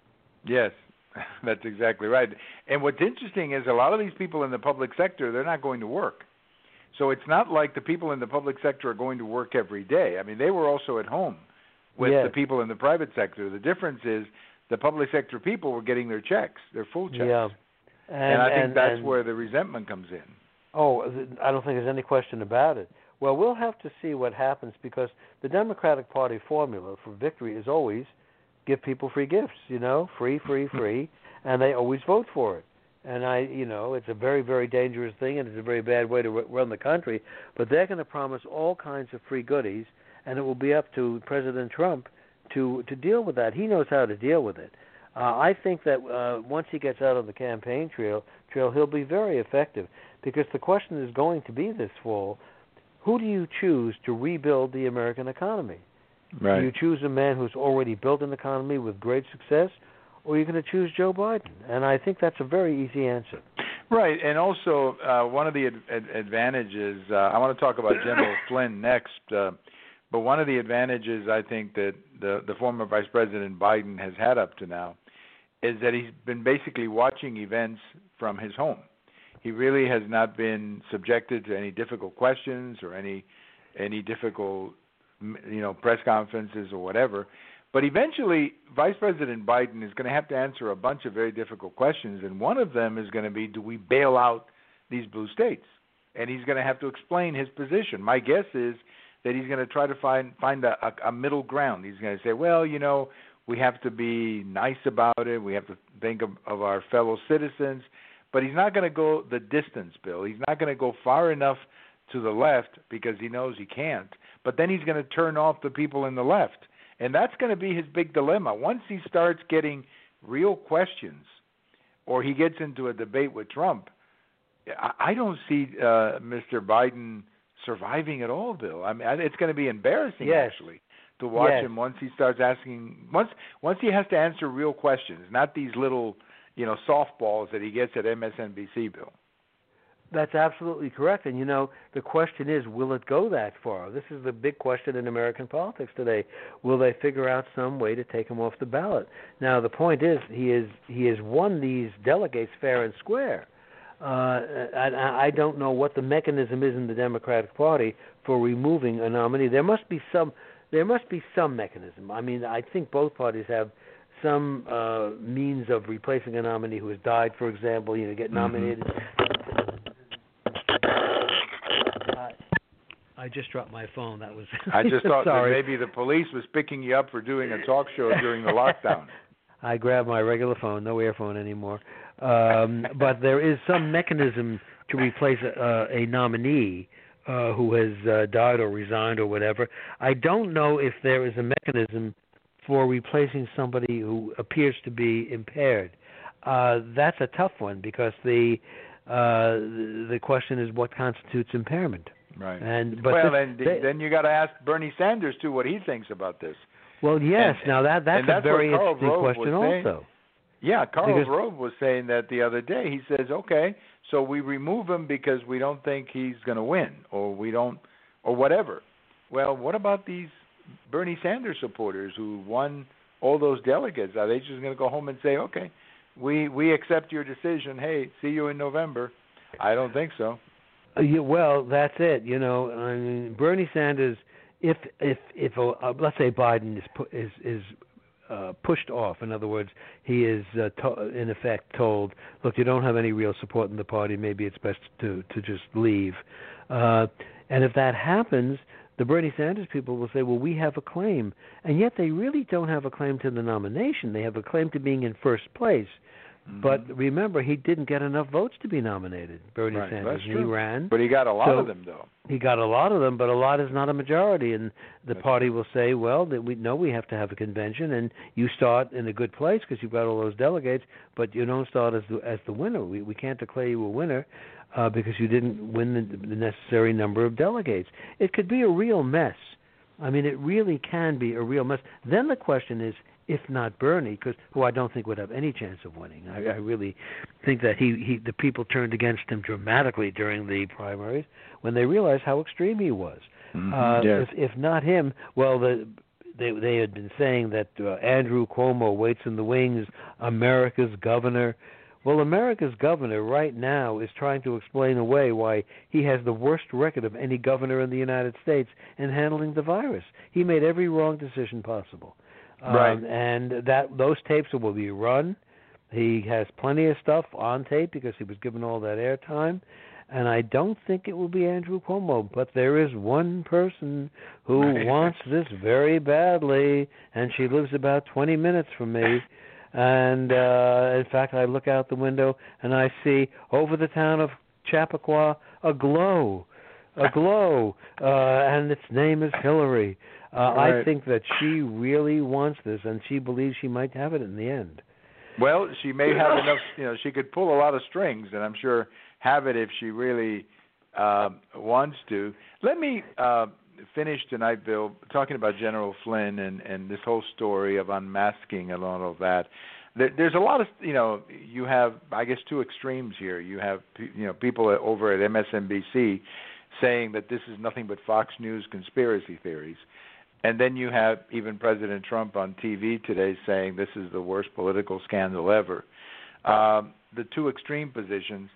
Yes, that's exactly right. And what's interesting is a lot of these people in the public sector, they're not going to work. So it's not like the people in the public sector are going to work every day. I mean, they were also at home with yes. the people in the private sector. The difference is the public sector people were getting their checks, their full checks. Yeah. And, and I think and, that's and, where the resentment comes in. Oh, I don't think there's any question about it. Well, we'll have to see what happens, because the Democratic Party formula for victory is always give people free gifts, you know, free, free, free, and they always vote for it. And I, you know, it's a very, very dangerous thing, and it's a very bad way to run the country. But they're going to promise all kinds of free goodies, and it will be up to President Trump to to deal with that. He knows how to deal with it. Uh, I think that uh, once he gets out on the campaign trail, trail, he'll be very effective, because the question is going to be this fall: who do you choose to rebuild the American economy? Right. Do you choose a man who's already built an economy with great success, or are you going to choose Joe Biden? And I think that's a very easy answer. Right, and also uh, one of the ad- ad- advantages, uh, I want to talk about General Flynn next, uh, but one of the advantages I think that the, the former Vice President Biden has had up to now is that he's been basically watching events from his home. He really has not been subjected to any difficult questions or any any difficult, you know, press conferences or whatever. But eventually, Vice President Biden is going to have to answer a bunch of very difficult questions, and one of them is going to be, do we bail out these blue states? And he's going to have to explain his position. My guess is that he's going to try to find find a, a, a middle ground. He's going to say, well, you know, we have to be nice about it. We have to think of, of our fellow citizens. But he's not going to go the distance, Bill. He's not going to go far enough to the left because he knows he can't. But then he's going to turn off the people in the left. And that's going to be his big dilemma. Once he starts getting real questions or he gets into a debate with Trump, I don't see uh, Mister Biden surviving at all, Bill. I mean, it's going to be embarrassing, yes. actually, to watch yes. him once he starts asking, once once he has to answer real questions, not these little, you know, softballs that he gets at M S N B C, Bill. That's absolutely correct. And, you know, the question is, will it go that far? This is the big question in American politics today. Will they figure out some way to take him off the ballot? Now, the point is, he is he has won these delegates fair and square. Uh, and I don't know what the mechanism is in the Democratic Party for removing a nominee. There must be some. There must be some mechanism. I mean, I think both parties have some uh, means of replacing a nominee who has died, for example. You know, get nominated. Mm-hmm. uh, I just dropped my phone. That was. I just thought sorry. that maybe the police was picking you up for doing a talk show during the lockdown. I grabbed my regular phone, no earphone anymore. Um, but there is some mechanism to replace a, a nominee uh, who has uh, died or resigned or whatever. I don't know if there is a mechanism for replacing somebody who appears to be impaired. Uh, that's a tough one because the uh, the question is what constitutes impairment. Right. And but well, this, and they, then you got to ask Bernie Sanders too what he thinks about this. Well, yes. And, now that that's, that's a very interesting Rove question, also. Yeah, Karl because, Rove was saying that the other day. He says, "Okay, so we remove him because we don't think he's going to win, or we don't, or whatever." Well, what about these Bernie Sanders supporters who won all those delegates? Are they just going to go home and say, "Okay, we we accept your decision. Hey, see you in November"? I don't think so. Uh, yeah, well, that's it. You know, I mean, Bernie Sanders. If if if uh, let's say Biden is pu- is is uh, pushed off, in other words, he is uh, to- in effect told, "Look, you don't have any real support in the party. Maybe it's best to to just leave." Uh, and if that happens, the Bernie Sanders people will say, "Well, we have a claim," and yet they really don't have a claim to the nomination. They have a claim to being in first place. Mm-hmm. But remember, he didn't get enough votes to be nominated, Bernie right. Sanders. That's true. He ran. But he got a lot so of them, though. He got a lot of them, but a lot is not a majority. And the That's party true. will say, well, that we know we have to have a convention, and you start in a good place because you've got all those delegates, but you don't start as the, as the winner. We, we can't declare you a winner uh, because you didn't win the, the necessary number of delegates. It could be a real mess. I mean, it really can be a real mess. Then the question is, if not Bernie, because who I don't think would have any chance of winning. I, I really think that he, he the people turned against him dramatically during the primaries when they realized how extreme he was. Mm-hmm. Uh, yes. if, if not him, well, the, they they had been saying that uh, Andrew Cuomo waits in the wings, America's governor. Well, America's governor right now is trying to explain away why he has the worst record of any governor in the United States in handling the virus. He made every wrong decision possible. Right. Um, and that those tapes will be run. He has plenty of stuff on tape because he was given all that airtime. And I don't think it will be Andrew Cuomo, but there is one person who right. wants this very badly, and she lives about twenty minutes from me. And, uh, in fact, I look out the window and I see over the town of Chappaqua a glow, a glow, uh, and its name is Hillary. Uh, right. I think that she really wants this, and she believes she might have it in the end. Well, she may have enough, you know, she could pull a lot of strings, and I'm sure have it if she really uh, wants to. Let me uh, finish tonight, Bill, talking about General Flynn and, and this whole story of unmasking and all of that. There, there's a lot of, you know, you have, I guess, two extremes here. You have, you know, people over at M S N B C saying that this is nothing but Fox News conspiracy theories. And then you have even President Trump on T V today saying this is the worst political scandal ever. Um, the two extreme positions.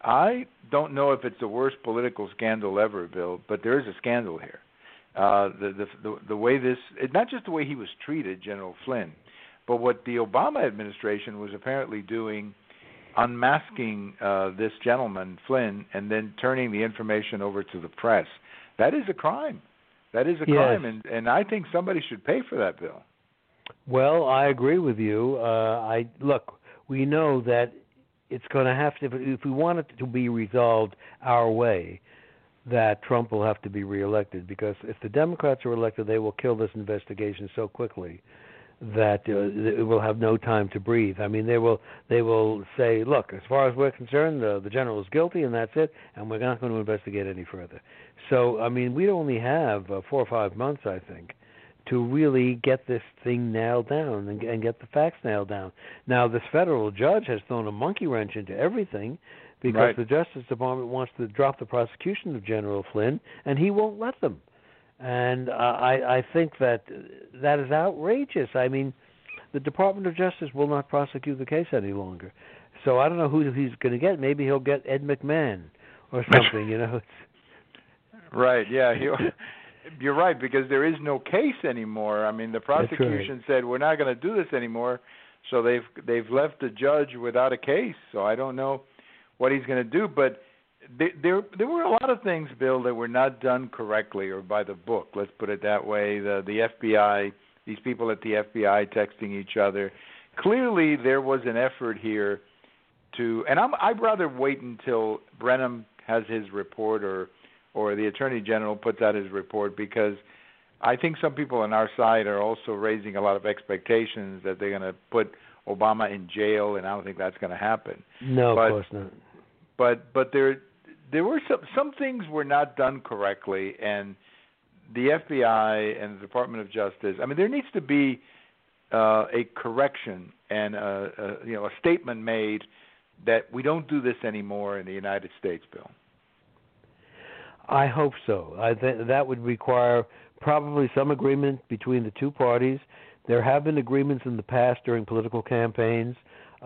I don't know if it's the worst political scandal ever, Bill, but there is a scandal here. Uh, the, the the the way this, it, not just the way he was treated, General Flynn, but what the Obama administration was apparently doing, unmasking uh, this gentleman, Flynn, and then turning the information over to the press. That is a crime. That is a yes. crime, and, and I think somebody should pay for that, Bill. Well, I agree with you. Uh, I look, we know that it's going to have to, if we want it to be resolved our way, that Trump will have to be reelected, because if the Democrats are elected, they will kill this investigation so quickly that uh, it will have no time to breathe. I mean, they will they will say, look, as far as we're concerned, uh, the general is guilty, and that's it, and we're not going to investigate any further. So, I mean, we only have uh, four or five months, I think, to really get this thing nailed down and, and get the facts nailed down. Now, this federal judge has thrown a monkey wrench into everything because right. the Justice Department wants to drop the prosecution of General Flynn, and he won't let them. And uh, I, I think that that is outrageous. I mean, the Department of Justice will not prosecute the case any longer. so I don't know who he's going to get. Maybe he'll get Ed McMahon or something. You know. Right. Yeah. He, you're right, because there is no case anymore. I mean, the prosecution right. said we're not going to do this anymore, so they've they've left the judge without a case. So I don't know what he's going to do, but there, there there were a lot of things, Bill, that were not done correctly or by the book. Let's put it that way. The the F B I, these people at the F B I texting each other. Clearly, there was an effort here to, and I'm, I'd rather wait until Brennan has his report or or the Attorney General puts out his report, because I think some people on our side are also raising a lot of expectations that they're going to put Obama in jail, and I don't think that's going to happen. No, but, of course not. But but there there were some some things were not done correctly, and the F B I and the Department of Justice. I mean, there needs to be uh, a correction and a, a, you know a statement made that we don't do this anymore in the United States, Bill. I hope so. I th- that would require probably some agreement between the two parties. There have been agreements in the past during political campaigns,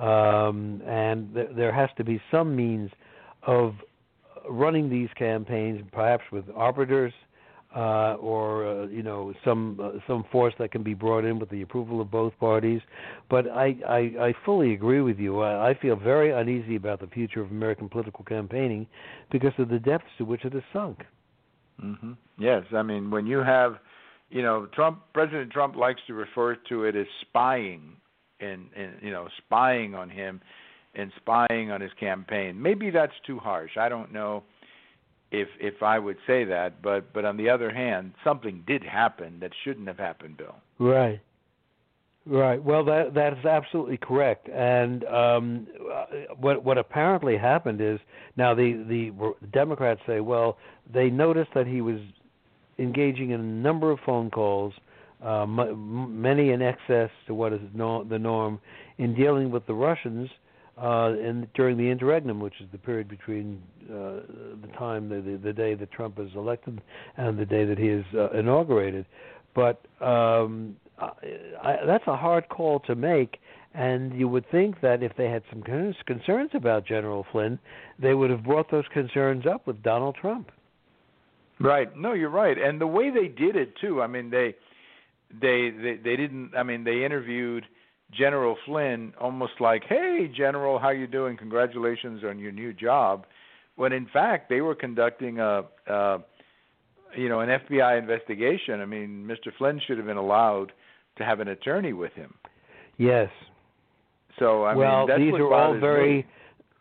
um, and th- there has to be some means of running these campaigns, perhaps with arbiters uh, or uh, you know some uh, some force that can be brought in with the approval of both parties. But I, I, I fully agree with you. I, I feel very uneasy about the future of American political campaigning because of the depths to which it has sunk. Mm-hmm. Yes, I mean, when you have, you know, Trump, President Trump likes to refer to it as spying, and, and you know, spying on him and spying on his campaign. Maybe that's too harsh. I don't know if if I would say that, but but on the other hand, something did happen that shouldn't have happened, Bill. Right. Right. Well, that that is absolutely correct. And um, what what apparently happened is now the the Democrats say, well, they noticed that he was engaging in a number of phone calls, uh, m- many in excess to what is no, the norm, in dealing with the Russians uh, in during the interregnum, which is the period between uh, the time the, the the day that Trump is elected and the day that he is uh, inaugurated. But um, I, I, that's a hard call to make, and you would think that if they had some concerns about General Flynn, they would have brought those concerns up with Donald Trump. Right. No, you're right. And the way they did it too. I mean, they they they, they didn't. I mean, they interviewed General Flynn almost like, "Hey, General, how you doing? Congratulations on your new job." When in fact they were conducting a, a you know, an F B I investigation. I mean, Mister Flynn should have been allowed to have an attorney with him. Yes. So I well, mean, that's these what are all bothers very. me.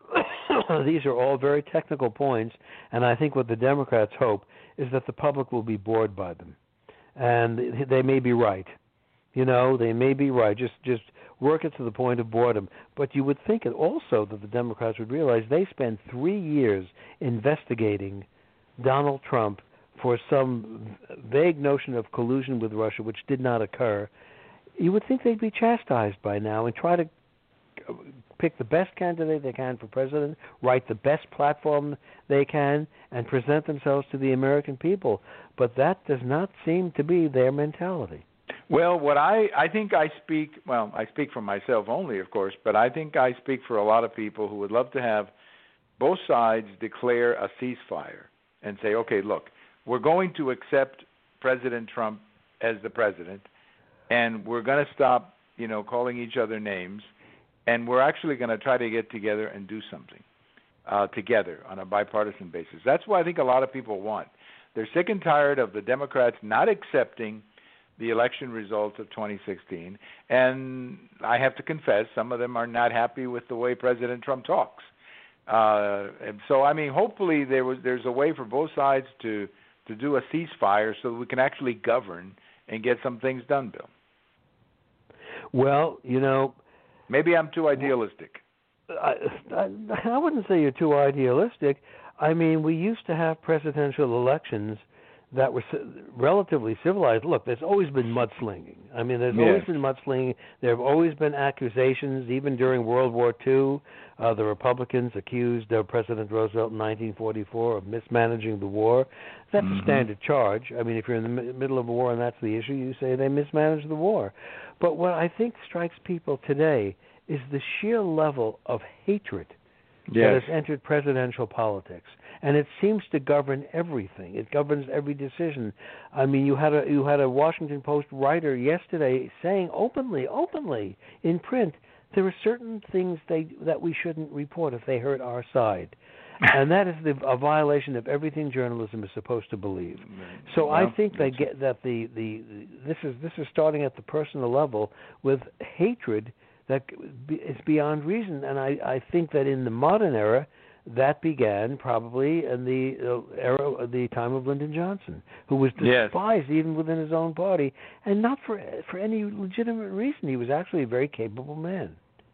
These are all very technical points, and I think what the Democrats hope is that the public will be bored by them, and they may be right. You know, they may be right. Just, just work it to the point of boredom. But you would think it also that the Democrats would realize they spent three years investigating Donald Trump for some vague notion of collusion with Russia, which did not occur. You would think they'd be chastised by now and try to pick the best candidate they can for president, write the best platform they can, and present themselves to the American people. But that does not seem to be their mentality. Well, what I, I think I speak, well, I speak for myself only, of course, but I think I speak for a lot of people who would love to have both sides declare a ceasefire and say, okay, look, we're going to accept President Trump as the president, and we're going to stop, you know, calling each other names, and we're actually going to try to get together and do something uh, together on a bipartisan basis. That's what I think a lot of people want. They're sick and tired of the Democrats not accepting the election results of twenty sixteen, and I have to confess, some of them are not happy with the way President Trump talks. Uh, and so, I mean, hopefully there was there's a way for both sides to, to do a ceasefire so that we can actually govern and get some things done, Bill. Well, you know, maybe I'm too idealistic. I, I, I wouldn't say you're too idealistic. I mean, we used to have presidential elections that were relatively civilized. Look, there's always been mudslinging. I mean, there's yes. always been mudslinging. There have always been accusations, even during World War Two. Uh, the Republicans accused uh, President Roosevelt in nineteen forty-four of mismanaging the war. That's mm-hmm. a standard charge. I mean, if you're in the m- middle of a war and that's the issue, you say they mismanaged the war. But what I think strikes people today is the sheer level of hatred yes. that has entered presidential politics, and it seems to govern everything. It governs every decision. I mean, you had a you had a Washington Post writer yesterday saying openly, openly in print, there are certain things they that we shouldn't report if they hurt our side. And that is the, a violation of everything journalism is supposed to believe. So well, I think they get that the, the, the this is this is starting at the personal level with hatred that is beyond reason. And I, I think that in the modern era, that began probably in the uh, era, the time of Lyndon Johnson, who was despised yes. even within his own party, and not for for any legitimate reason. He was actually a very capable man.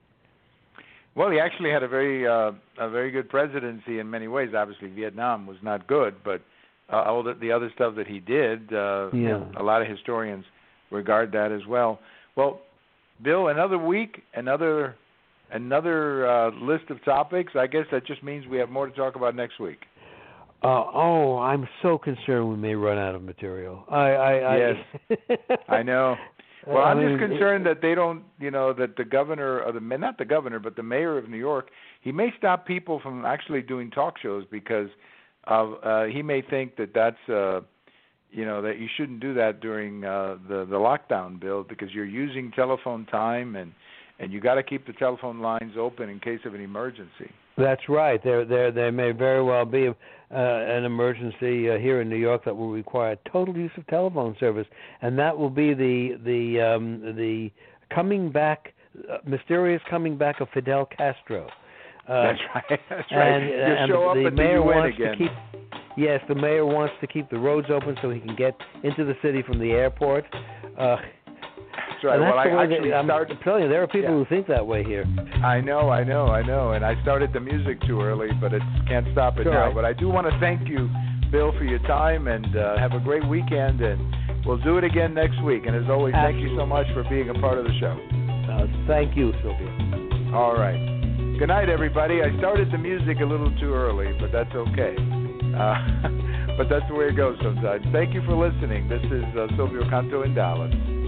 Well, he actually had a very uh, a very good presidency in many ways. Obviously, Vietnam was not good, but uh, all the, the other stuff that he did, uh, yeah. a lot of historians regard that as well. Well, Bill, another week, another another uh, list of topics. I guess that just means we have more to talk about next week. Uh, oh, I'm so concerned we may run out of material. I, I, yes, I, I know. Well, I'm I mean, just concerned that they don't, you know, that the governor, or the not the governor, but the mayor of New York, he may stop people from actually doing talk shows because of, uh, he may think that that's, uh, you know, that you shouldn't do that during uh, the the lockdown, Bill, because you're using telephone time and and you got to keep the telephone lines open in case of an emergency. That's right. There, there, there may very well be uh, an emergency uh, here in New York that will require total use of telephone service, and that will be the the um, the coming back, uh, mysterious coming back of Fidel Castro. Uh, that's right. That's right. And, you and show the, up the at mayor the U N wants again. To keep, yes, the mayor wants to keep the roads open so he can get into the city from the airport. Uh, That's right. Well, I actually they, I'm started. telling you, there are people yeah. who think that way here. I know, I know, I know. And I started the music too early, but it can't stop it Sure. now. But I do want to thank you, Bill, for your time, and uh, have a great weekend. And we'll do it again next week. And as always, Absolutely. thank you so much for being a part of the show. Uh, thank you, Sylvia. All right. Good night, everybody. I started the music a little too early, but that's okay. Uh, but that's the way it goes sometimes. Thank you for listening. This is uh, Silvio Canto in Dallas.